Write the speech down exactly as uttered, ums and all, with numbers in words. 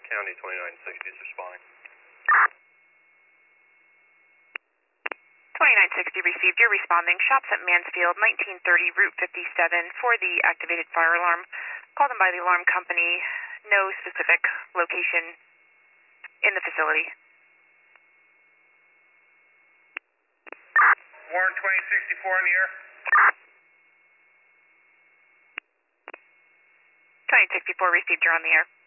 County twenty-nine sixty is responding. twenty-nine sixty received. You're responding. Shops at Mansfield, nineteen thirty, Route fifty-seven for the activated fire alarm. Call them by the alarm company. No specific location in the facility. Warren twenty sixty-four in the air. twenty sixty-four received. You're on the air.